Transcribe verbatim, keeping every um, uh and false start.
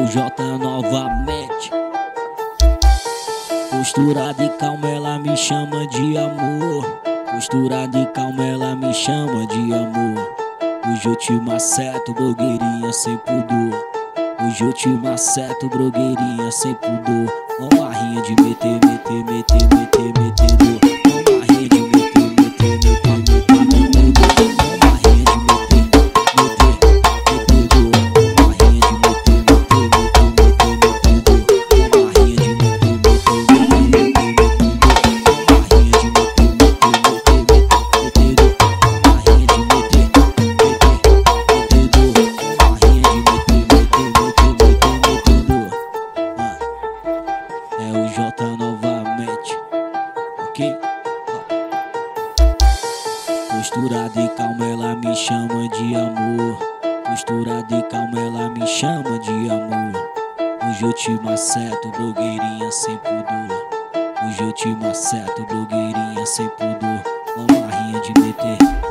o Jota novamente. Posturada e calma, ela me chama de amor. Posturada e calma, ela me chama de amor. Hoje eu te maceto, blogueirinha sem pudor. Hoje eu te maceto, blogueirinha sem pudor. Uma rinha de meter, meter, meter, meter, meter dor. Uma rinha de meter, meter, meter, meter, meter dor. Uma rinha de meter, meter, meter dor. Uma rinha de meter, meter, meter, meter, meter dor. Uma rinha de meter, meter, meter, meter, meter dor. Uma rinha de meter, meter, meter, meter, meter dor. Uma rinha de meter, meter, meter dor. Uma rinha de meter, meter, meter, meter, meter dor. É o Jota novamente, ok? Posturada e calma, ela me chama de amor. Posturada e calma, ela me chama de amor. Hoje eu te maceto, blogueirinha sem pudor. Hoje eu te maceto, blogueirinha sem pudor. Uma rinha de meter.